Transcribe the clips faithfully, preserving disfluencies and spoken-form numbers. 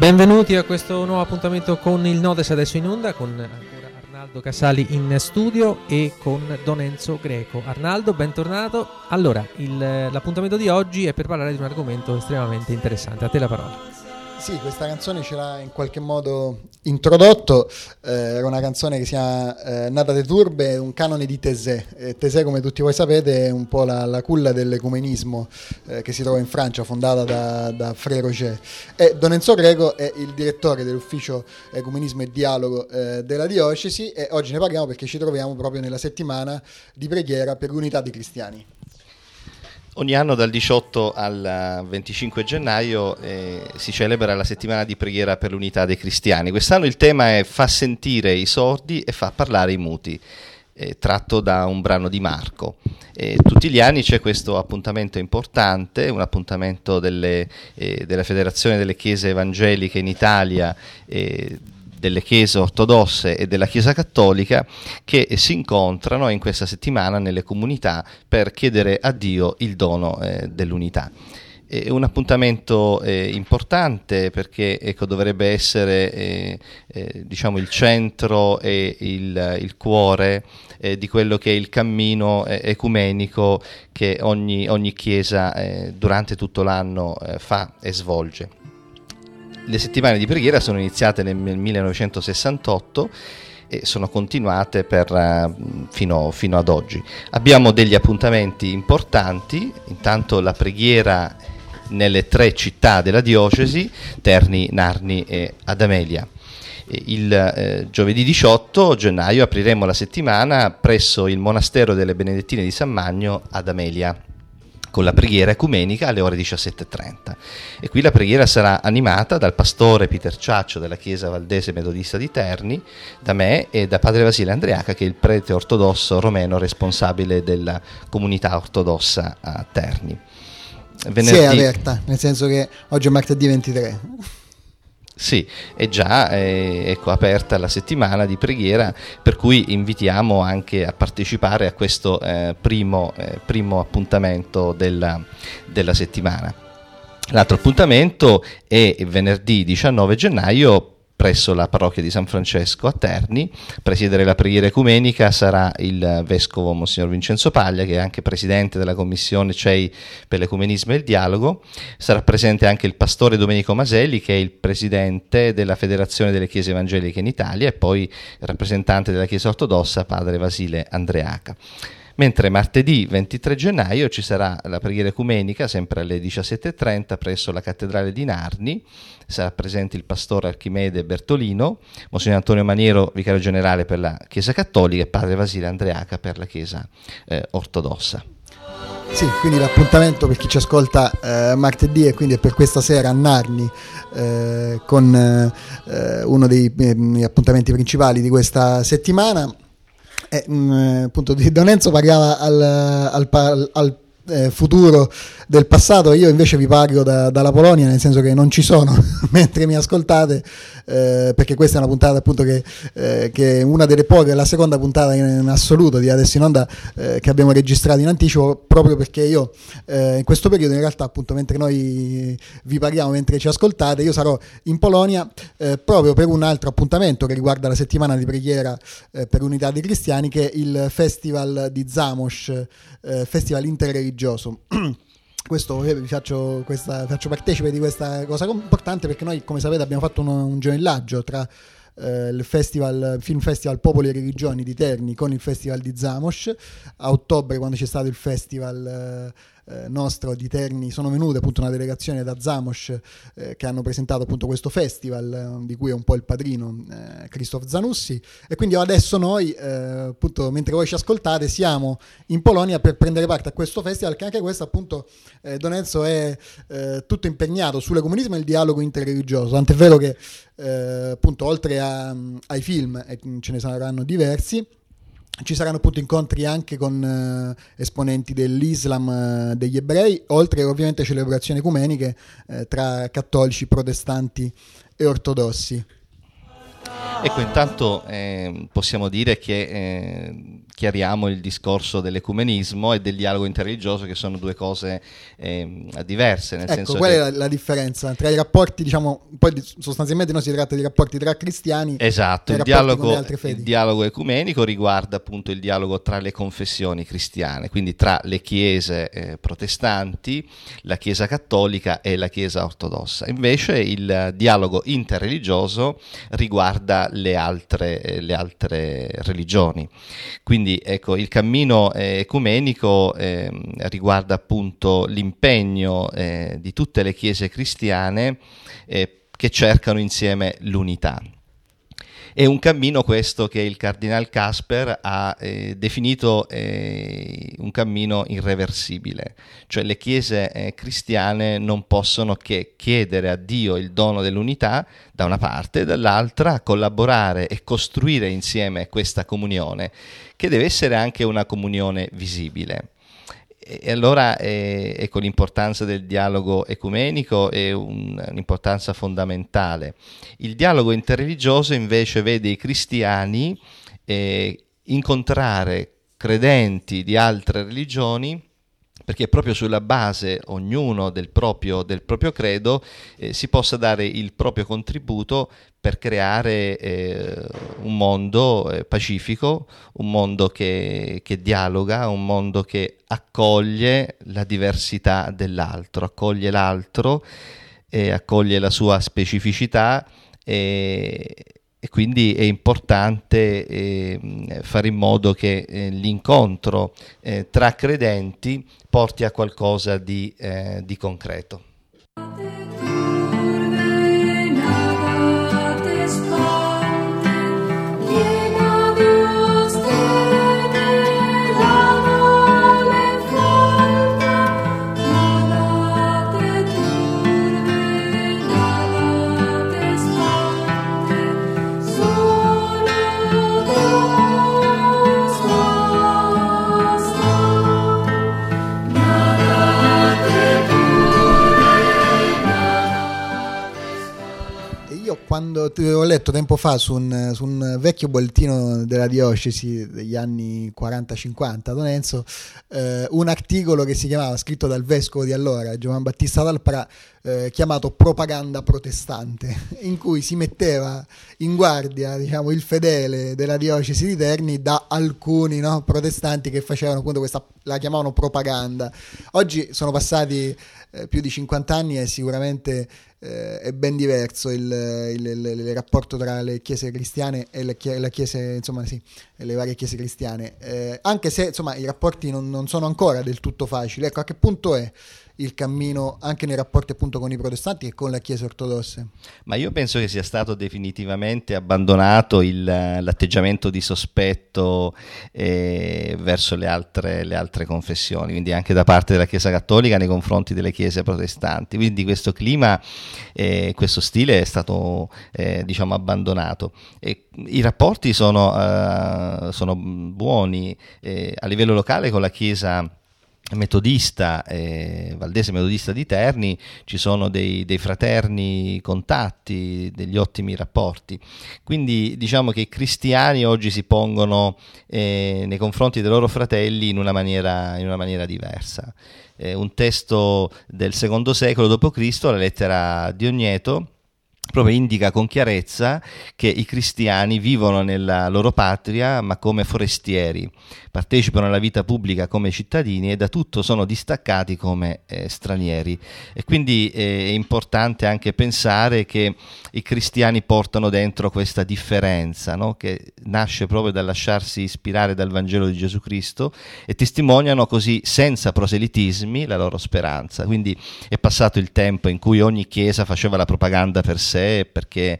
Benvenuti a questo nuovo appuntamento con il Nodes, adesso in onda con ancora Arnaldo Casali in studio e con Don Enzo Greco. Arnaldo, bentornato. Allora, il, l'appuntamento di oggi è per parlare di un argomento estremamente interessante. A te la parola. Sì, questa canzone ce l'ha in qualche modo introdotto, eh, era una canzone che si chiama eh, Nata de Turbe, un canone di Taizé. Eh, Taizé, come tutti voi sapete, è un po' la, la culla dell'ecumenismo eh, che si trova in Francia, fondata da, da Frère Roger. E Don Enzo Greco è il direttore dell'ufficio Ecumenismo e Dialogo eh, della diocesi, e oggi ne parliamo perché ci troviamo proprio nella settimana di preghiera per l'unità dei cristiani. Ogni anno dal diciotto al venticinque gennaio eh, si celebra la settimana di preghiera per l'unità dei cristiani. Quest'anno il tema è fa sentire i sordi e fa parlare i muti, eh, tratto da un brano di Marco. Eh, tutti gli anni c'è questo appuntamento importante, un appuntamento delle, eh, della Federazione delle Chiese Evangeliche in Italia, eh, delle chiese ortodosse e della Chiesa Cattolica, che si incontrano in questa settimana nelle comunità per chiedere a Dio il dono eh, dell'unità. È un appuntamento eh, importante perché ecco, dovrebbe essere eh, eh, diciamo il centro e il, il cuore eh, di quello che è il cammino eh, ecumenico che ogni, ogni chiesa eh, durante tutto l'anno eh, fa e svolge. Le settimane di preghiera sono iniziate nel millenovecentosessantotto e sono continuate per, uh, fino, fino ad oggi. Abbiamo degli appuntamenti importanti, intanto la preghiera nelle tre città della diocesi, Terni, Narni e Adamelia. Il eh, giovedì diciotto gennaio apriremo la settimana presso il monastero delle Benedettine di San Magno ad Amelia, con la preghiera ecumenica alle ore diciassette e trenta. E qui la preghiera sarà animata dal pastore Peter Ciaccio della Chiesa Valdese Metodista di Terni, da me e da padre Vasile Andreaca, che è il prete ortodosso romeno responsabile della comunità ortodossa a Terni. Venerdì... Si è aperta, nel senso che oggi è martedì ventitré. Sì, è già eh, ecco, aperta la settimana di preghiera, per cui invitiamo anche a partecipare a questo eh, primo, eh, primo appuntamento della, della settimana. L'altro appuntamento è venerdì diciannove gennaio presso la parrocchia di San Francesco a Terni. Presiedere la preghiera ecumenica sarà il vescovo Monsignor Vincenzo Paglia, che è anche presidente della commissione C E I per l'ecumenismo e il dialogo. Sarà presente anche il pastore Domenico Maselli, che è il presidente della Federazione delle Chiese Evangeliche in Italia, e poi il rappresentante della Chiesa Ortodossa, padre Vasile Andreaca. Mentre martedì ventitré gennaio ci sarà la preghiera ecumenica, sempre alle diciassette e trenta, presso la cattedrale di Narni. Sarà presente il pastore Archimede Bertolino, Monsignor Antonio Maniero, vicario generale per la Chiesa Cattolica, e padre Vasile Andreaca per la Chiesa eh, Ortodossa. Sì, quindi l'appuntamento per chi ci ascolta eh, martedì, e quindi è per questa sera a Narni, eh, con eh, uno dei eh, appuntamenti principali di questa settimana. Eh, mh, appunto Don Enzo parlava al, al, al, al eh, futuro del passato, io invece vi parlo da, dalla Polonia, nel senso che non ci sono mentre mi ascoltate, eh, perché questa è una puntata appunto che, eh, che è una delle poche, la seconda puntata in, in assoluto di Adesso in Onda eh, che abbiamo registrato in anticipo, proprio perché io eh, in questo periodo, in realtà appunto mentre noi vi parliamo, mentre ci ascoltate, io sarò in Polonia eh, proprio per un altro appuntamento che riguarda la settimana di preghiera eh, per l'unità dei cristiani, che è il festival di Zamość, eh, festival interreligioso. Questo vi faccio, questa, faccio partecipe di questa cosa importante, perché noi, come sapete, abbiamo fatto un, un gemellaggio tra eh, il festival, Film Festival Popoli e Religioni di Terni con il festival di Zamość. A ottobre, quando c'è stato il festival eh, Eh, nostro di Terni, sono venute appunto una delegazione da Zamość eh, che hanno presentato appunto questo festival eh, di cui è un po' il padrino eh, Krzysztof Zanussi, e quindi adesso noi eh, appunto mentre voi ci ascoltate siamo in Polonia per prendere parte a questo festival, che anche questo appunto eh, Don Enzo è eh, tutto impegnato sull'ecumenismo e il dialogo interreligioso, tant'è vero che eh, appunto oltre a, ai film, e ce ne saranno diversi, ci saranno appunto incontri anche con eh, esponenti dell'Islam, eh, degli ebrei, oltre ovviamente celebrazioni ecumeniche eh, tra cattolici, protestanti e ortodossi. Ecco, intanto eh, possiamo dire che eh, chiariamo il discorso dell'ecumenismo e del dialogo interreligioso, che sono due cose eh, diverse. Nel ecco, senso qual che... è la, la differenza tra i rapporti, diciamo, poi sostanzialmente non si tratta di rapporti tra cristiani, esatto, e il rapporti dialogo, con le altre fedi. Il dialogo ecumenico riguarda appunto il dialogo tra le confessioni cristiane, quindi tra le chiese eh, protestanti, la Chiesa cattolica e la Chiesa ortodossa. Invece il dialogo interreligioso riguarda le altre, eh, le altre religioni. Quindi ecco, il cammino eh, ecumenico eh, riguarda appunto l'impegno eh, di tutte le chiese cristiane eh, che cercano insieme l'unità. È un cammino questo che il Cardinal Kasper ha eh, definito eh, un cammino irreversibile, cioè le chiese eh, cristiane non possono che chiedere a Dio il dono dell'unità da una parte, e dall'altra collaborare e costruire insieme questa comunione, che deve essere anche una comunione visibile. E allora eh, ecco, l'importanza del dialogo ecumenico è un, un'importanza fondamentale. Il dialogo interreligioso invece vede i cristiani eh, incontrare credenti di altre religioni, perché proprio sulla base ognuno del proprio, del proprio credo eh, si possa dare il proprio contributo per creare eh, un mondo eh, pacifico, un mondo che, che dialoga, un mondo che accoglie la diversità dell'altro, accoglie l'altro, eh, accoglie la sua specificità e, e quindi è importante eh, fare in modo che eh, l'incontro eh, tra credenti porti a qualcosa di, eh, di concreto. Quando ho letto tempo fa su un, su un vecchio bollettino della diocesi degli anni quaranta cinquanta Don Enzo, eh, un articolo che si chiamava, scritto dal vescovo di allora, Giovan Battista D'Alpra, eh, chiamato Propaganda protestante, in cui si metteva in guardia, diciamo, il fedele della diocesi di Terni da alcuni, no, protestanti che facevano appunto questa, la chiamavano propaganda. Oggi sono passati eh, più di cinquanta anni e sicuramente eh, è ben diverso il, il, il, il rapporto tra le chiese cristiane e le, la chiese, insomma, sì, le varie chiese cristiane, eh, anche se insomma i rapporti non, non sono ancora del tutto facili. Ecco, a che punto è il cammino anche nei rapporti appunto con i protestanti e con le chiese ortodosse? Ma io penso che sia stato definitivamente abbandonato il, l'atteggiamento di sospetto eh, verso le altre, le altre confessioni, quindi anche da parte della Chiesa cattolica nei confronti delle chiese protestanti. Quindi questo clima, eh, questo stile è stato eh, diciamo abbandonato. E i rapporti sono, uh, sono buoni eh, a livello locale con la Chiesa metodista, eh, Valdese Metodista di Terni. Ci sono dei, dei fraterni contatti, degli ottimi rapporti, quindi diciamo che i cristiani oggi si pongono eh, nei confronti dei loro fratelli in una maniera, in una maniera diversa. Eh, un testo del secondo secolo dopo Cristo, la lettera di Ogneto, proprio indica con chiarezza che i cristiani vivono nella loro patria ma come forestieri, partecipano alla vita pubblica come cittadini e da tutto sono distaccati come eh, stranieri. E quindi eh, è importante anche pensare che i cristiani portano dentro questa differenza, no? Che nasce proprio dal lasciarsi ispirare dal Vangelo di Gesù Cristo, e testimoniano così senza proselitismi la loro speranza. Quindi è passato il tempo in cui ogni chiesa faceva la propaganda per sé perché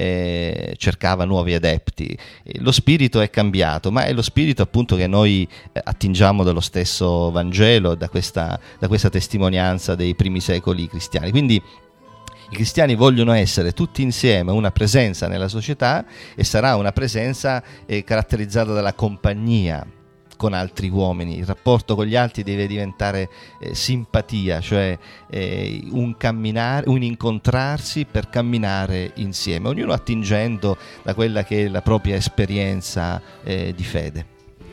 eh, cercava nuovi adepti. Lo spirito è cambiato, ma è lo spirito appunto che noi attingiamo dallo stesso Vangelo, da questa, da questa testimonianza dei primi secoli cristiani. Quindi i cristiani vogliono essere tutti insieme una presenza nella società, e sarà una presenza eh, caratterizzata dalla compagnia, con altri uomini. Il rapporto con gli altri deve diventare eh, simpatia, cioè eh, un camminare, un incontrarsi per camminare insieme, ognuno attingendo da quella che è la propria esperienza eh, di fede.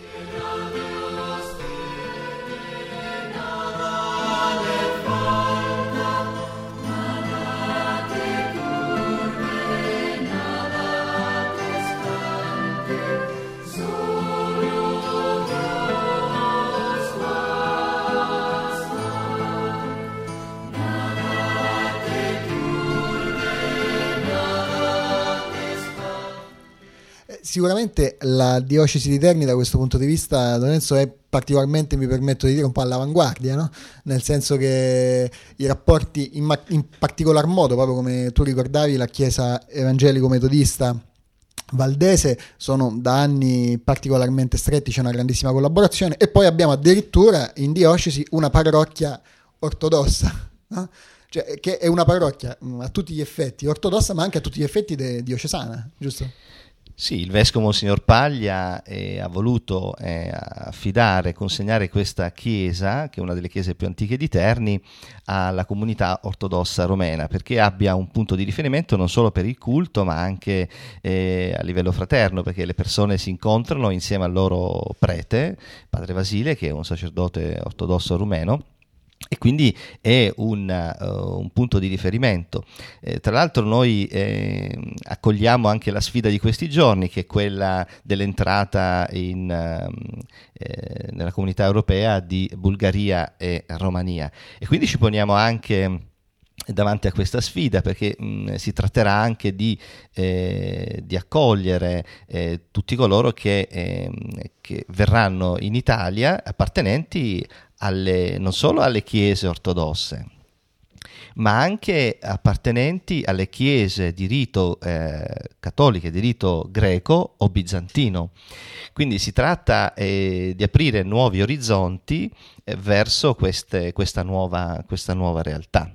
Sicuramente la diocesi di Terni da questo punto di vista, Lorenzo, è particolarmente, mi permetto di dire, un po' all'avanguardia, no? Nel senso che i rapporti, in, ma- in particolar modo, proprio come tu ricordavi, la Chiesa evangelico-metodista valdese sono da anni particolarmente stretti, c'è una grandissima collaborazione, e poi abbiamo addirittura in diocesi una parrocchia ortodossa, no? Cioè, che è una parrocchia a tutti gli effetti ortodossa, ma anche a tutti gli effetti de- diocesana, giusto? Sì, il vescovo Monsignor Paglia eh, ha voluto eh, affidare, consegnare questa chiesa, che è una delle chiese più antiche di Terni, alla comunità ortodossa romena, perché abbia un punto di riferimento non solo per il culto, ma anche eh, a livello fraterno, perché le persone si incontrano insieme al loro prete, padre Vasile, che è un sacerdote ortodosso rumeno, e quindi è un, uh, un punto di riferimento. Eh, tra l'altro noi eh, accogliamo anche la sfida di questi giorni, che è quella dell'entrata in, uh, eh, nella comunità europea di Bulgaria e Romania, e quindi ci poniamo anche davanti a questa sfida, perché mh, si tratterà anche di, eh, di accogliere eh, tutti coloro che, eh, che verranno in Italia appartenenti alle, non solo alle chiese ortodosse, ma anche appartenenti alle chiese di rito eh, cattoliche, di rito greco o bizantino. Quindi si tratta eh, di aprire nuovi orizzonti eh, verso queste, questa, nuova, questa nuova realtà.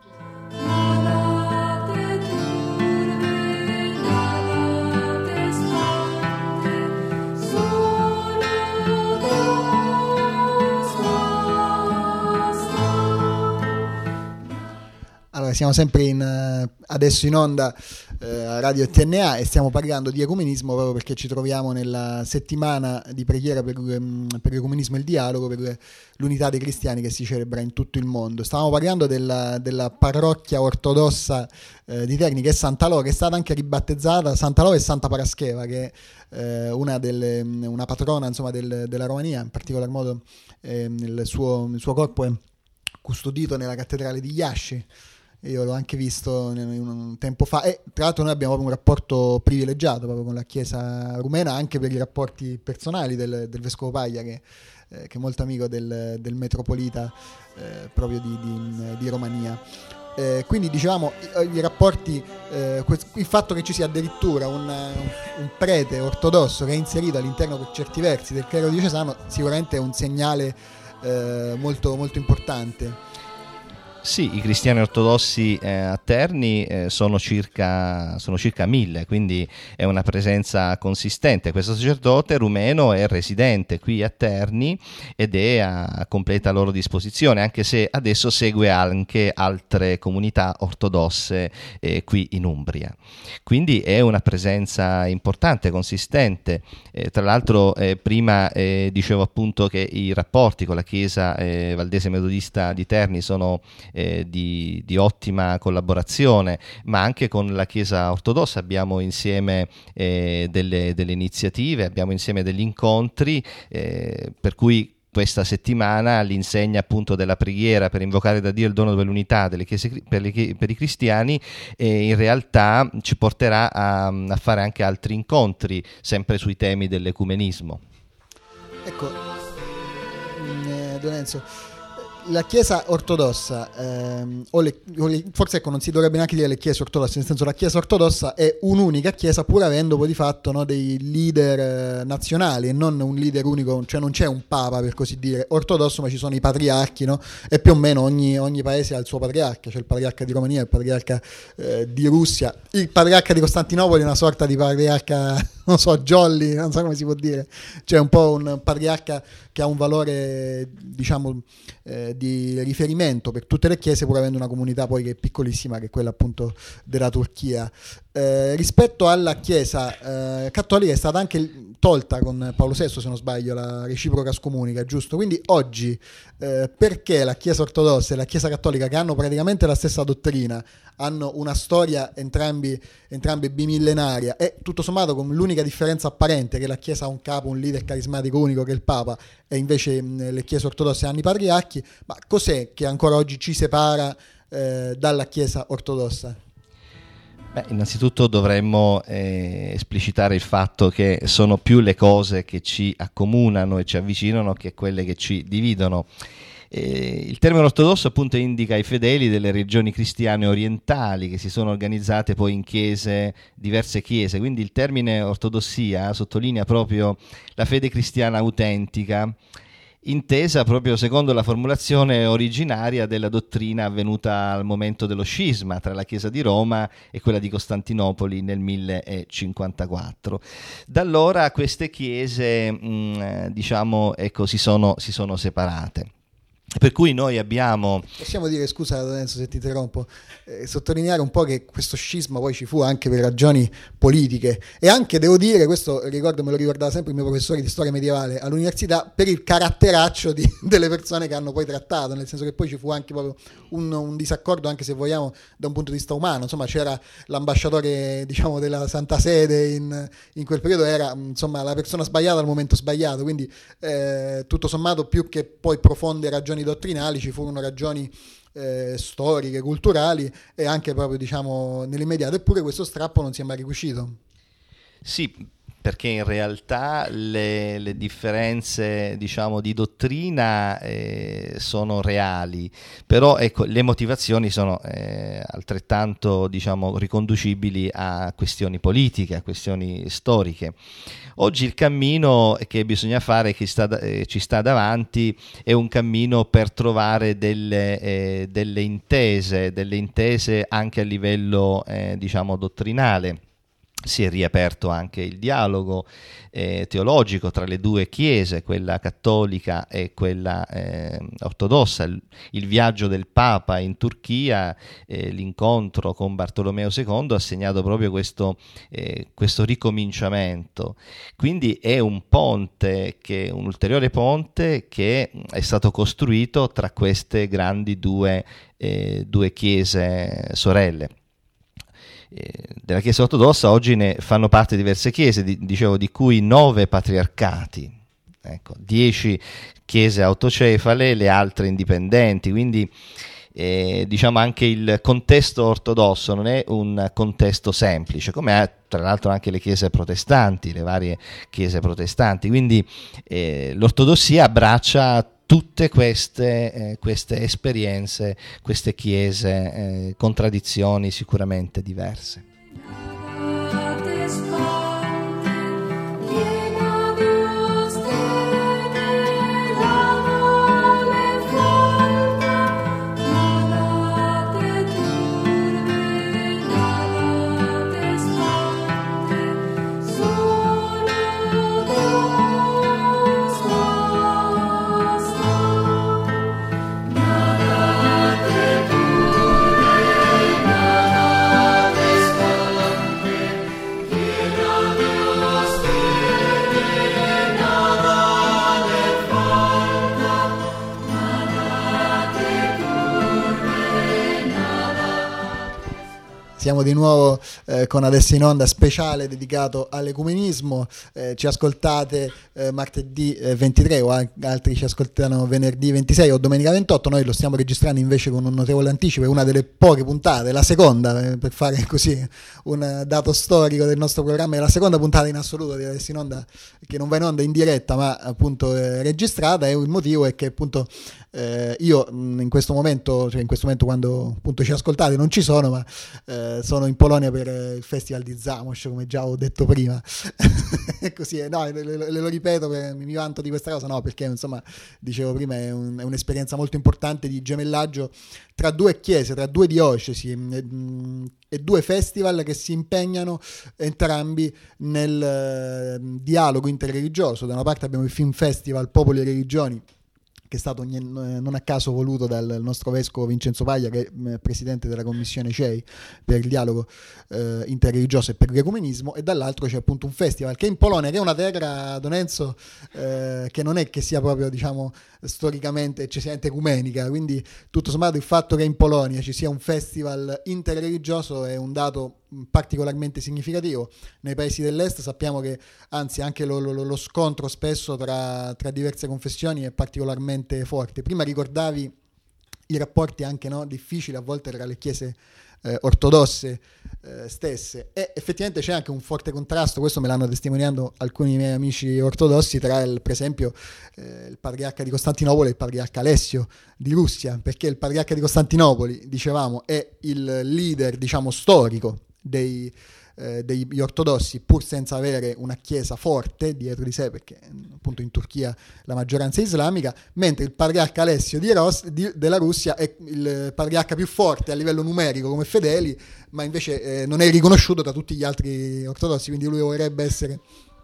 Allora, siamo sempre in, adesso in onda eh, a Radio T N A, e stiamo parlando di ecumenismo proprio perché ci troviamo nella settimana di preghiera per, per l'ecumenismo e il dialogo, per l'unità dei cristiani che si celebra in tutto il mondo. Stavamo parlando della, della parrocchia ortodossa eh, di Terni, che è Santa Lo, che è stata anche ribattezzata Santa Lo e Santa Parascheva, che è eh, una, delle, una patrona, insomma, del, della Romania. In particolar modo eh, il, suo, il suo corpo è custodito nella cattedrale di Iasci. Io l'ho anche visto un tempo fa, e tra l'altro noi abbiamo proprio un rapporto privilegiato proprio con la Chiesa rumena, anche per i rapporti personali del, del Vescovo Paglia, che, eh, che è molto amico del, del metropolita eh, proprio di, di, di Romania. Eh, quindi dicevamo i, i rapporti, eh, il fatto che ci sia addirittura un, un prete ortodosso che è inserito all'interno, per certi versi, del clero diocesano, sicuramente è un segnale eh, molto, molto importante. Sì, i cristiani ortodossi eh, a Terni eh, sono circa sono circa mille, quindi è una presenza consistente. Questo sacerdote rumeno è residente qui a Terni ed è a, a completa loro disposizione, anche se adesso segue anche altre comunità ortodosse eh, qui in Umbria. Quindi è una presenza importante, consistente. Eh, tra l'altro eh, prima eh, dicevo appunto che i rapporti con la Chiesa eh, Valdese Metodista di Terni sono Eh, di, di ottima collaborazione, ma anche con la Chiesa ortodossa abbiamo insieme eh, delle, delle iniziative, abbiamo insieme degli incontri, eh, per cui questa settimana all'insegna appunto della preghiera per invocare da Dio il dono dell'unità delle chiese, per, le, per i cristiani, eh, in realtà ci porterà a, a fare anche altri incontri sempre sui temi dell'ecumenismo. Ecco, eh, Lorenzo, la Chiesa ortodossa, ehm, o le, o le, forse ecco non si dovrebbe neanche dire le chiese ortodosse, nel senso la Chiesa ortodossa è un'unica chiesa, pur avendo poi di fatto, no, dei leader eh, nazionali e non un leader unico, cioè non c'è un papa per così dire ortodosso, ma ci sono i patriarchi, no? E più o meno ogni, ogni paese ha il suo patriarca, c'è il patriarca di Romania, il patriarca eh, di Russia, il patriarca di Costantinopoli è una sorta di patriarca non so, jolly, non so come si può dire, cioè un po' un patriarca che ha un valore, diciamo, eh, di riferimento per tutte le chiese, pur avendo una comunità poi che è piccolissima, che è quella appunto della Turchia. Eh, rispetto alla chiesa eh, cattolica è stata anche tolta con Paolo sesto, se non sbaglio, la reciproca scomunica, giusto? Quindi oggi eh, perché la chiesa ortodossa e la chiesa cattolica, che hanno praticamente la stessa dottrina, hanno una storia entrambi, entrambe bimillenaria, e tutto sommato con l'unica differenza apparente che la chiesa ha un capo, un leader carismatico unico che è il Papa, e invece mh, le chiese ortodosse hanno i patriarchi, ma cos'è che ancora oggi ci separa eh, dalla chiesa ortodossa? Beh, innanzitutto dovremmo eh, esplicitare il fatto che sono più le cose che ci accomunano e ci avvicinano che quelle che ci dividono. Eh, il termine ortodosso appunto indica i fedeli delle regioni cristiane orientali che si sono organizzate poi in chiese, diverse chiese, quindi il termine ortodossia sottolinea proprio la fede cristiana autentica, intesa proprio secondo la formulazione originaria della dottrina avvenuta al momento dello scisma tra la Chiesa di Roma e quella di Costantinopoli nel mille cinquantaquattro. Da allora queste chiese mh, diciamo ecco si sono, si sono separate. Per cui noi abbiamo... Possiamo dire, scusa Lorenzo se ti interrompo, eh, sottolineare un po' che questo scisma poi ci fu anche per ragioni politiche, e anche, devo dire, questo ricordo, me lo ricordava sempre il mio professore di storia medievale all'università, per il caratteraccio di, delle persone che hanno poi trattato, nel senso che poi ci fu anche proprio un, un disaccordo, anche se vogliamo, da un punto di vista umano. Insomma, c'era l'ambasciatore, diciamo, della Santa Sede in, in quel periodo, era insomma la persona sbagliata al momento sbagliato, quindi eh, tutto sommato, più che poi profonde ragioni dottrinali, ci furono ragioni eh, storiche, culturali, e anche proprio, diciamo, nell'immediato. Eppure questo strappo non si è mai riuscito. Sì, perché in realtà le, le differenze, diciamo, di dottrina eh, sono reali, però ecco, le motivazioni sono eh, altrettanto, diciamo, riconducibili a questioni politiche, a questioni storiche. Oggi il cammino che bisogna fare, che sta, eh, ci sta davanti, è un cammino per trovare delle, eh, delle intese, delle intese anche a livello eh, diciamo dottrinale. Si è riaperto anche il dialogo eh, teologico tra le due chiese, quella cattolica e quella eh, ortodossa. Il, il viaggio del Papa in Turchia, eh, l'incontro con Bartolomeo secondo ha segnato proprio questo, eh, questo ricominciamento. Quindi è un ponte, che, un ulteriore ponte che è stato costruito tra queste grandi due, eh, due chiese sorelle. Della Chiesa ortodossa oggi ne fanno parte diverse chiese, di, dicevo, di cui nove patriarcati, ecco, dieci chiese autocefale, le altre indipendenti, quindi eh, diciamo anche il contesto ortodosso non è un contesto semplice, come tra l'altro anche le chiese protestanti, le varie chiese protestanti, quindi eh, l'ortodossia abbraccia tutte queste, eh, queste esperienze, queste chiese, eh, con tradizioni sicuramente diverse. Siamo di nuovo eh, con Adesso in Onda, speciale dedicato all'ecumenismo. Eh, ci ascoltate eh, martedì eh, ventitré, o a- altri ci ascoltano venerdì ventisei o domenica ventotto. Noi lo stiamo registrando invece con un notevole anticipo, è una delle poche puntate, la seconda, eh, per fare così un dato storico del nostro programma, è la seconda puntata in assoluto di Adesso in Onda che non va in onda in diretta, ma appunto eh, registrata, e il motivo è che appunto Eh, io mh, in questo momento, cioè in questo momento quando appunto ci ascoltate non ci sono, ma eh, sono in Polonia per eh, il festival di Zamość, come già ho detto prima. Così, eh, no, le, le, le lo ripeto, per, mi vanto di questa cosa, no, perché insomma, dicevo prima, è, un, è un'esperienza molto importante di gemellaggio tra due chiese, tra due diocesi e, mh, e due festival che si impegnano entrambi nel eh, dialogo interreligioso. Da una parte abbiamo il Film Festival Popoli e Religioni, che è stato non a caso voluto dal nostro vescovo Vincenzo Paglia, che è presidente della commissione C E I per il dialogo eh, interreligioso e per l'ecumenismo, e dall'altro c'è appunto un festival che è in Polonia, che è una terra, Don Enzo, eh, che non è che sia proprio, diciamo, storicamente eccessivamente ecumenica, quindi tutto sommato il fatto che in Polonia ci sia un festival interreligioso è un dato particolarmente significativo. Nei paesi dell'est sappiamo che anzi anche lo, lo, lo scontro spesso tra, tra diverse confessioni è particolarmente forte. Prima ricordavi i rapporti anche, no, difficili a volte tra le chiese eh, ortodosse eh, stesse, e effettivamente c'è anche un forte contrasto, questo me l'hanno testimoniato alcuni miei amici ortodossi, tra il, per esempio eh, il patriarca di Costantinopoli e il patriarca Alessio di Russia, perché il patriarca di Costantinopoli, dicevamo, è il leader, diciamo, storico dei, eh, degli ortodossi, pur senza avere una chiesa forte dietro di sé, perché appunto in Turchia la maggioranza è islamica, mentre il patriarca Alessio di Ros- di, della Russia è il patriarca più forte a livello numerico come fedeli, ma invece eh, non è riconosciuto da tutti gli altri ortodossi, quindi lui vorrebbe essere.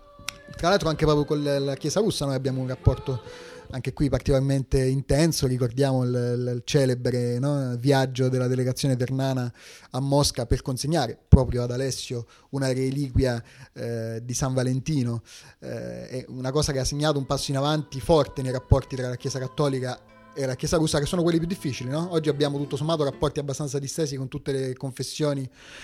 Tra l'altro anche proprio con la chiesa russa noi abbiamo un rapporto anche qui particolarmente intenso. Ricordiamo il, il celebre, no, viaggio della delegazione ternana a Mosca per consegnare proprio ad Alessio una reliquia eh, di San Valentino, eh, è una cosa che ha segnato un passo in avanti forte nei rapporti tra la Chiesa cattolica e la Chiesa russa, che sono quelli più difficili, no? Oggi abbiamo tutto sommato rapporti abbastanza distesi con tutte le confessioni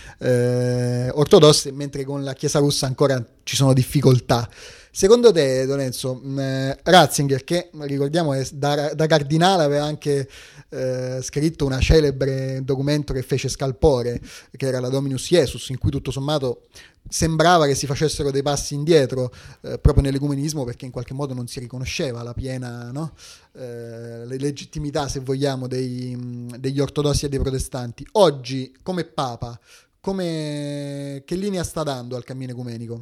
eh, ortodosse, mentre con la Chiesa russa ancora ci sono difficoltà. Secondo te, Don Enzo, eh, Ratzinger, che ricordiamo è da, da cardinale aveva anche eh, scritto una celebre documento che fece Scalpore, che era la Dominus Iesus, in cui tutto sommato sembrava che si facessero dei passi indietro eh, proprio nell'ecumenismo, perché in qualche modo non si riconosceva la piena, no? eh, legittimità, se vogliamo, dei, degli ortodossi e dei protestanti. Oggi, come Papa, come, che linea sta dando al cammino ecumenico?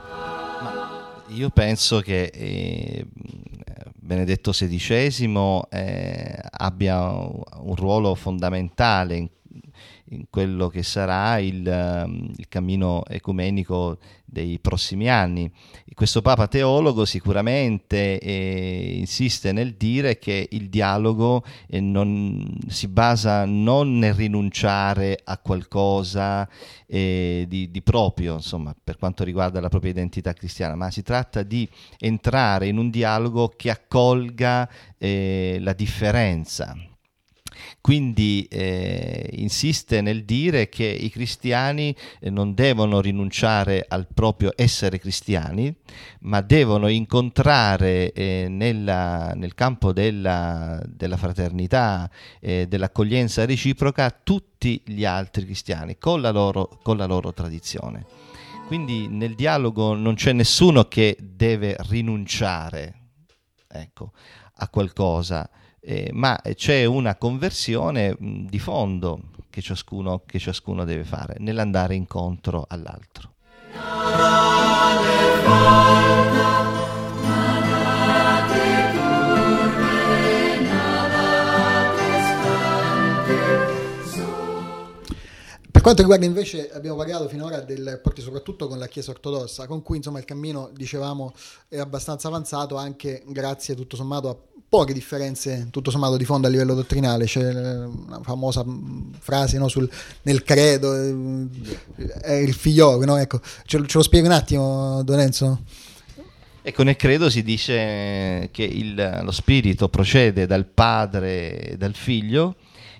Ma io penso che eh, Benedetto sedicesimo eh, abbia un ruolo fondamentale in in quello che sarà il, il cammino ecumenico dei prossimi anni. Questo Papa teologo sicuramente eh, insiste nel dire che il dialogo eh, non, si basa non nel rinunciare a qualcosa eh, di, di proprio, insomma, per quanto riguarda la propria identità cristiana, ma si tratta di entrare in un dialogo che accolga eh, la differenza. Quindi eh, insiste nel dire che i cristiani eh, non devono rinunciare al proprio essere cristiani, ma devono incontrare eh, nella, nel campo della, della fraternità, eh, dell'accoglienza reciproca, tutti gli altri cristiani con la loro, con la loro tradizione. Quindi nel dialogo non c'è nessuno che deve rinunciare, ecco, a qualcosa. Eh, ma c'è una conversione mh, di fondo che ciascuno, che ciascuno deve fare nell'andare incontro all'altro. Per quanto riguarda invece, abbiamo parlato finora del rapporti soprattutto con la Chiesa ortodossa, con cui insomma il cammino, dicevamo, è abbastanza avanzato, anche grazie tutto sommato a poche differenze tutto sommato di fondo a livello dottrinale. C'è una famosa frase, no, sul, nel credo è il figliolo, no? Ecco, ce, ce lo spieghi un attimo, Don Enzo? Ecco, nel credo si dice che il, lo spirito procede dal padre e dal figlio,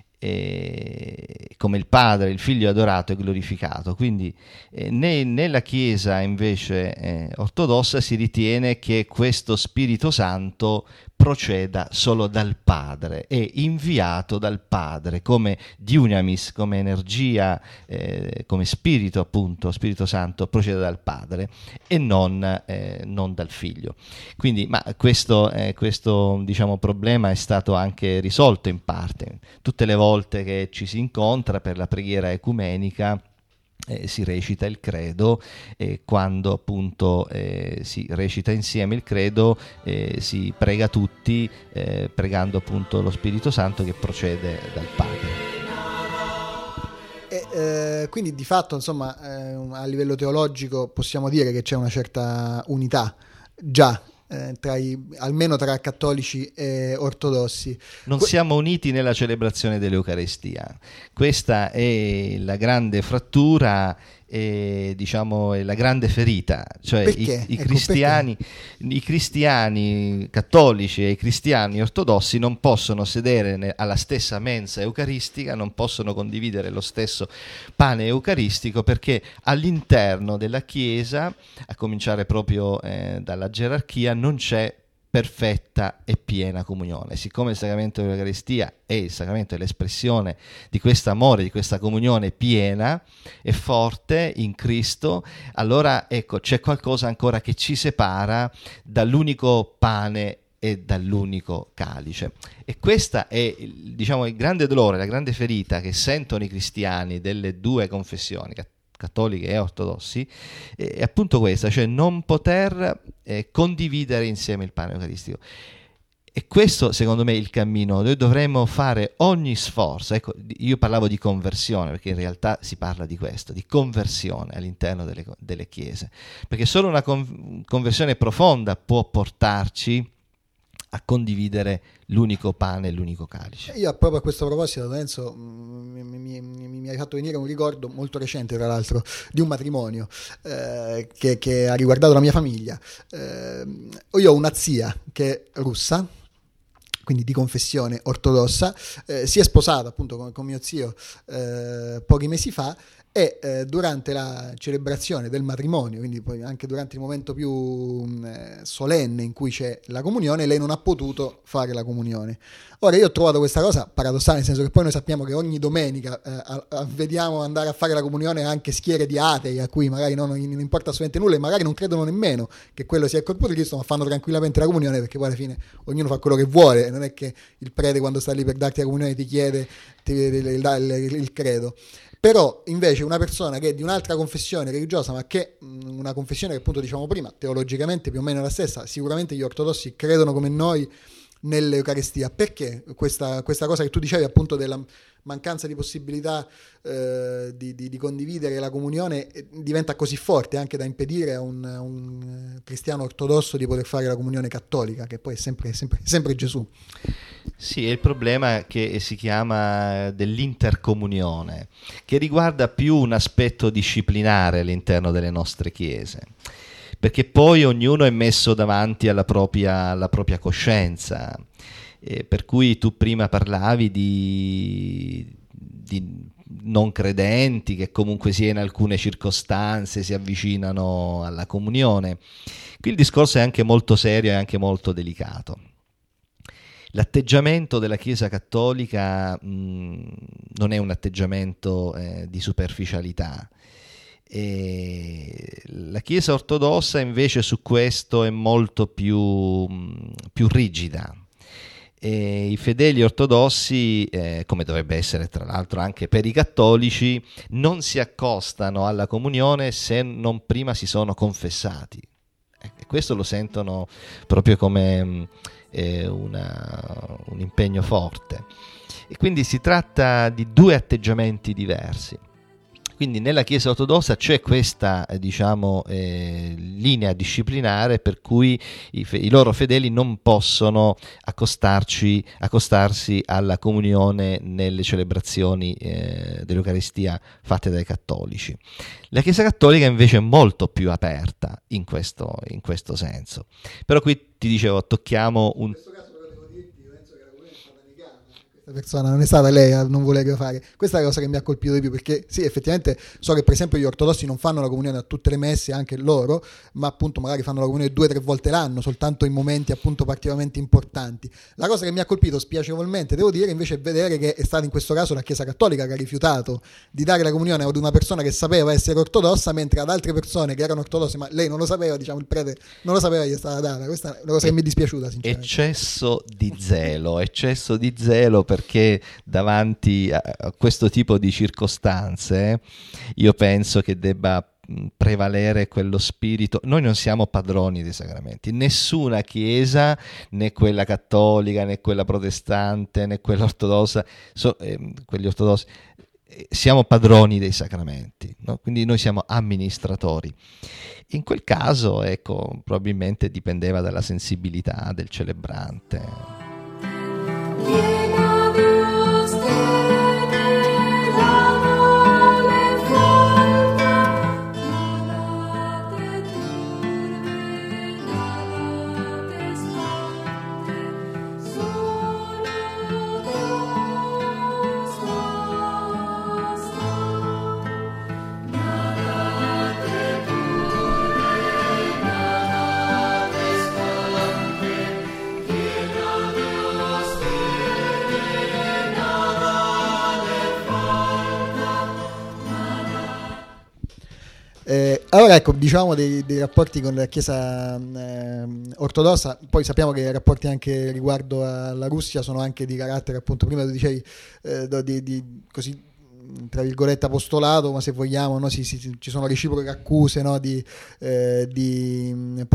e come il padre, il figlio è adorato e glorificato. Quindi eh, ne, nella Chiesa invece eh, ortodossa si ritiene che questo Spirito Santo proceda solo dal Padre, è inviato dal Padre come dunamis, come energia, eh, come spirito appunto, Spirito Santo procede dal Padre e non, eh, non dal Figlio. Quindi, ma questo, eh, questo diciamo, problema è stato anche risolto in parte. Tutte le volte che ci si incontra per la preghiera ecumenica, Eh, si recita il credo, e quando appunto eh, si recita insieme il credo eh, si prega tutti eh, pregando appunto lo Spirito Santo che procede dal Padre. E, eh, quindi di fatto insomma eh, a livello teologico possiamo dire che c'è una certa unità già eh, tra i, almeno tra cattolici e ortodossi. Non que- siamo uniti nella celebrazione dell'Eucaristia. Questa è la grande frattura e diciamo è la grande ferita, cioè i, i, ecco, cristiani, i cristiani cattolici e i cristiani ortodossi non possono sedere ne, alla stessa mensa eucaristica, non possono condividere lo stesso pane eucaristico, perché all'interno della Chiesa, a cominciare proprio eh, dalla gerarchia, non c'è perfetta e piena comunione. Siccome il sacramento dell'Eucaristia è il sacramento dell'espressione di questo amore, di questa comunione piena e forte in Cristo, allora ecco, c'è qualcosa ancora che ci separa dall'unico pane e dall'unico calice. E questa è, diciamo, il grande dolore, la grande ferita che sentono i cristiani delle due confessioni, cattoliche e ortodossi, è appunto questa, cioè non poter eh, condividere insieme il pane eucaristico. E questo secondo me è il cammino. Noi dovremmo fare ogni sforzo. Ecco, io parlavo di conversione, perché in realtà si parla di questo, di conversione all'interno delle, delle chiese, perché solo una con- conversione profonda può portarci a condividere l'unico pane e l'unico calice. Io proprio a questo proposito, Lorenzo, mi, mi, mi, mi hai fatto venire un ricordo molto recente, tra l'altro, di un matrimonio eh, che, che ha riguardato la mia famiglia. Eh, io ho una zia che è russa, quindi di confessione ortodossa, eh, si è sposata appunto con, con mio zio eh, pochi mesi fa, e eh, durante la celebrazione del matrimonio, quindi poi anche durante il momento più eh, solenne in cui c'è la comunione, lei non ha potuto fare la comunione. Ora io ho trovato questa cosa paradossale, nel senso che poi noi sappiamo che ogni domenica eh, a, a, vediamo andare a fare la comunione anche schiere di atei a cui magari non, non importa assolutamente nulla e magari non credono nemmeno che quello sia il corpo di Cristo, ma fanno tranquillamente la comunione, perché poi alla fine ognuno fa quello che vuole, non è che il prete quando sta lì per darti la comunione ti chiede ti, il, il, il, il credo. Però invece una persona che è di un'altra confessione religiosa, ma che una confessione che appunto diciamo prima teologicamente più o meno è la stessa, sicuramente gli ortodossi credono come noi nell'Eucaristia. Perché questa, questa cosa che tu dicevi appunto della mancanza di possibilità eh, di, di, di condividere la comunione diventa così forte anche da impedire a un, a un cristiano ortodosso di poter fare la comunione cattolica, che poi è sempre, sempre, sempre Gesù. Sì, è il problema che si chiama dell'intercomunione, che riguarda più un aspetto disciplinare all'interno delle nostre chiese, perché poi ognuno è messo davanti alla propria, alla propria coscienza, eh, per cui tu prima parlavi di, di non credenti che comunque sia in alcune circostanze si avvicinano alla comunione. Qui il discorso è anche molto serio e anche molto delicato. L'atteggiamento della Chiesa Cattolica mh, non è un atteggiamento eh, di superficialità. E la Chiesa Ortodossa invece su questo è molto più, mh, più rigida. E i fedeli ortodossi, eh, come dovrebbe essere tra l'altro anche per i cattolici, non si accostano alla comunione se non prima si sono confessati. E questo lo sentono proprio come mh, eh, una, un impegno forte. E quindi si tratta di due atteggiamenti diversi. Quindi nella Chiesa ortodossa c'è questa eh, diciamo, eh, linea disciplinare per cui i, fe- i loro fedeli non possono accostarci, accostarsi alla comunione nelle celebrazioni eh, dell'Eucaristia fatte dai cattolici. La Chiesa cattolica invece è molto più aperta in questo, in questo senso. Però qui ti dicevo, tocchiamo un... persona, non è stata lei a non volerlo fare. Questa è la cosa che mi ha colpito di più, perché sì, effettivamente so che per esempio gli ortodossi non fanno la comunione a tutte le messe, anche loro, ma appunto magari fanno la comunione due o tre volte l'anno, soltanto in momenti appunto particolarmente importanti. La cosa che mi ha colpito spiacevolmente, devo dire, invece è vedere che è stata in questo caso la Chiesa Cattolica che ha rifiutato di dare la comunione ad una persona che sapeva essere ortodossa, mentre ad altre persone che erano ortodosse, ma lei non lo sapeva, diciamo il prete non lo sapeva, gli è stata data. Questa è una cosa che mi è dispiaciuta sinceramente. Eccesso di zelo, eccesso di zelo, perché davanti a questo tipo di circostanze io penso che debba prevalere quello spirito. Noi non siamo padroni dei sacramenti, nessuna chiesa, né quella cattolica, né quella protestante, né quella ortodossa, so, eh, quelli ortodossi, eh, siamo padroni dei sacramenti, no? Quindi noi siamo amministratori. In quel caso, ecco, probabilmente dipendeva dalla sensibilità del celebrante. Eh, allora ecco, diciamo dei, dei rapporti con la Chiesa eh, ortodossa, poi sappiamo che i rapporti anche riguardo alla Russia sono anche di carattere, appunto prima tu dicevi, eh, di, di così tra virgolette apostolato, ma se vogliamo, no? si, si, ci sono reciproche accuse, no? di, eh, di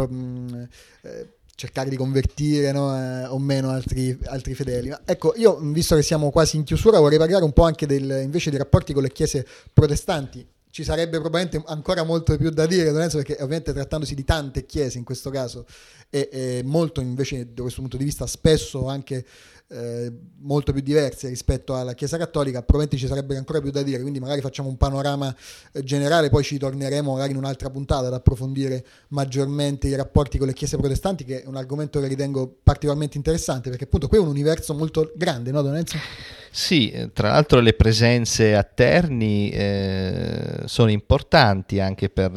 eh, cercare di convertire, no? eh, o meno altri, altri fedeli. Ma ecco, io visto che siamo quasi in chiusura vorrei parlare un po' anche del, invece dei rapporti con le chiese protestanti. Ci sarebbe probabilmente ancora molto più da dire, perché ovviamente trattandosi di tante chiese in questo caso e, e molto invece da questo punto di vista spesso anche eh, molto più diverse rispetto alla Chiesa Cattolica, probabilmente ci sarebbe ancora più da dire, quindi magari facciamo un panorama eh, generale, poi ci torneremo magari in un'altra puntata ad approfondire maggiormente i rapporti con le chiese protestanti, che è un argomento che ritengo particolarmente interessante, perché appunto qui è un universo molto grande, no Don Enzo? Sì, tra l'altro le presenze a Terni eh, sono importanti anche per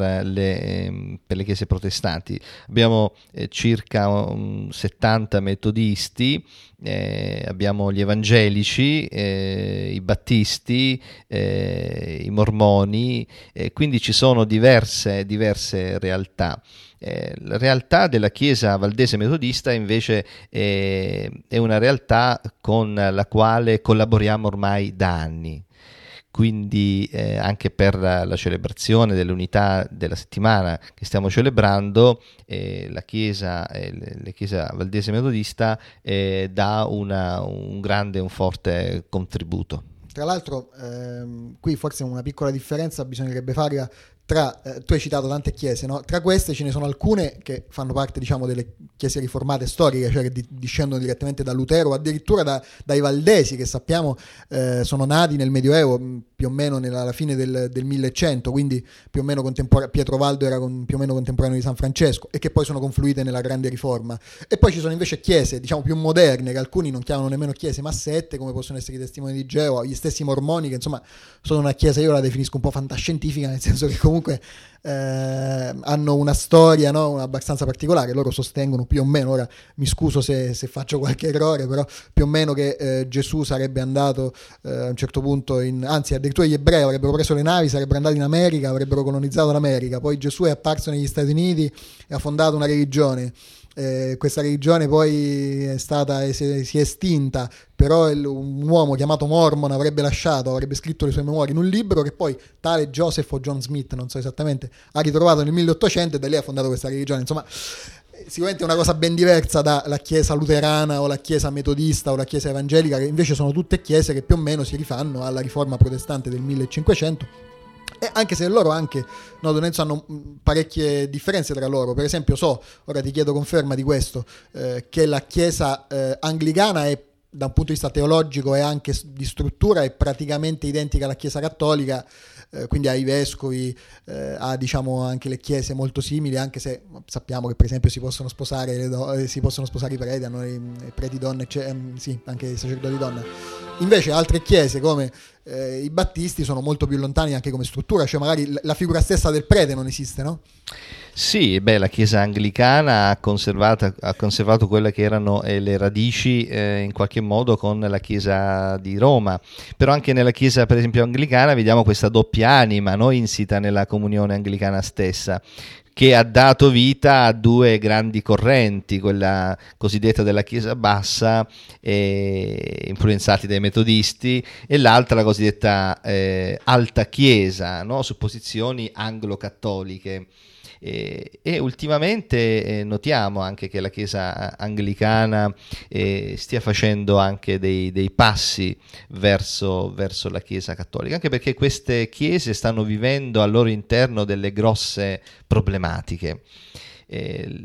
le, per le chiese protestanti. Abbiamo eh, circa um, settanta metodisti, eh, abbiamo gli evangelici, eh, i battisti, eh, i mormoni, eh, quindi ci sono diverse, diverse realtà. Eh, la realtà della Chiesa Valdese Metodista invece è, è una realtà con la quale collaboriamo ormai da anni, quindi eh, anche per la, la celebrazione dell'unità della settimana che stiamo celebrando, eh, la Chiesa, eh, la Chiesa Valdese Metodista eh, dà una, un grande, un forte contributo. Tra l'altro ehm, qui forse una piccola differenza bisognerebbe farla tra, eh, tu hai citato tante chiese, no? Tra queste ce ne sono alcune che fanno parte, diciamo, delle chiese riformate storiche, cioè che di, discendono direttamente da Lutero, addirittura da, dai Valdesi, che sappiamo eh, sono nati nel Medioevo, più o meno nella, alla fine del, del millecento, quindi più o meno contemporaneo. Pietro Valdo era con, più o meno contemporaneo di San Francesco, e che poi sono confluite nella Grande Riforma. E poi ci sono invece chiese, diciamo, più moderne, che alcuni non chiamano nemmeno chiese ma sette, come possono essere i Testimoni di Geova, gli stessi Mormoni, che insomma sono una chiesa, io la definisco un po' fantascientifica, nel senso che comunque Eh, hanno una storia, no? Abbastanza particolare. Loro sostengono più o meno, ora mi scuso se, se faccio qualche errore, però più o meno che eh, Gesù sarebbe andato eh, a un certo punto in, anzi addirittura gli ebrei avrebbero preso le navi, sarebbero andati in America, avrebbero colonizzato l'America, poi Gesù è apparso negli Stati Uniti e ha fondato una religione. Eh, questa religione poi è stata si, si è estinta, però il, un uomo chiamato Mormon avrebbe lasciato, avrebbe scritto le sue memorie in un libro che poi tale Joseph o John Smith, non so esattamente, ha ritrovato nel milleottocento e da lì ha fondato questa religione. Insomma, sicuramente è una cosa ben diversa dalla chiesa luterana o la chiesa metodista o la chiesa evangelica, che invece sono tutte chiese che più o meno si rifanno alla riforma protestante del millecinquecento. E anche se loro anche, no, Don Enzo, hanno parecchie differenze tra loro. Per esempio so, ora ti chiedo conferma di questo, eh, che la chiesa eh, anglicana è, da un punto di vista teologico e anche di struttura, è praticamente identica alla chiesa cattolica, eh, quindi ai vescovi, eh, ha, diciamo, anche le chiese molto simili, anche se sappiamo che per esempio si possono sposare le do- si possono sposare i preti, hanno i, i preti donne, cioè, ehm, sì, anche i sacerdoti donne. Invece altre chiese come eh, i battisti sono molto più lontani anche come struttura, cioè magari la figura stessa del prete non esiste, no? Sì, beh, la Chiesa anglicana ha conservato, ha conservato quelle che erano eh, le radici eh, in qualche modo con la Chiesa di Roma, però anche nella Chiesa per esempio anglicana vediamo questa doppia anima, no, insita nella comunione anglicana stessa, che ha dato vita a due grandi correnti, quella cosiddetta della Chiesa bassa, eh, influenzati dai metodisti, e l'altra la cosiddetta eh, alta Chiesa, no, su posizioni anglo-cattoliche. E, e ultimamente eh, notiamo anche che la Chiesa anglicana eh, stia facendo anche dei, dei passi verso, verso la Chiesa cattolica, anche perché queste chiese stanno vivendo al loro interno delle grosse problematiche eh,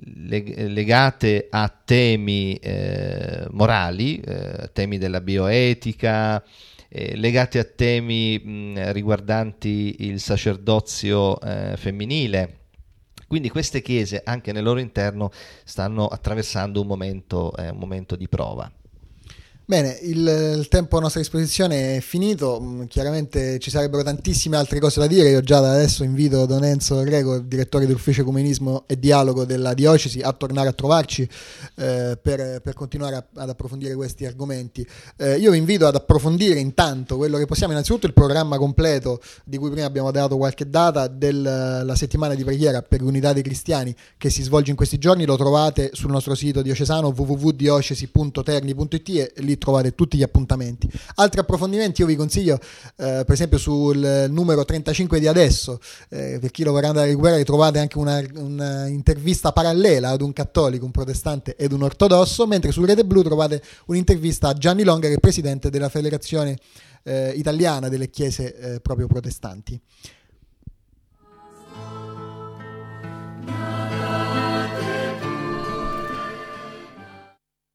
legate a temi eh, morali, eh, temi della bioetica, Eh, legati a temi mh, riguardanti il sacerdozio eh, femminile. Quindi queste chiese anche nel loro interno stanno attraversando un momento, eh, un momento di prova. Bene, il, il tempo a nostra disposizione è finito, chiaramente ci sarebbero tantissime altre cose da dire. Io già da adesso invito Don Enzo Greco, direttore dell'Ufficio Ecumenismo e Dialogo della Diocesi, a tornare a trovarci eh, per, per continuare a, ad approfondire questi argomenti. Eh, io vi invito ad approfondire intanto quello che possiamo, innanzitutto il programma completo di cui prima abbiamo dato qualche data della settimana di preghiera per l'unità dei cristiani che si svolge in questi giorni. Lo trovate sul nostro sito diocesano w w w punto diocesi punto terni punto i t e lì trovate tutti gli appuntamenti. Altri approfondimenti io vi consiglio eh, per esempio sul numero trentacinque di Adesso, eh, per chi lo vorrà andare a recuperare trovate anche una, una intervista parallela ad un cattolico, un protestante ed un ortodosso, mentre su Rete Blu trovate un'intervista a Gianni Longa, che è presidente della Federazione eh, Italiana delle Chiese eh, proprio protestanti.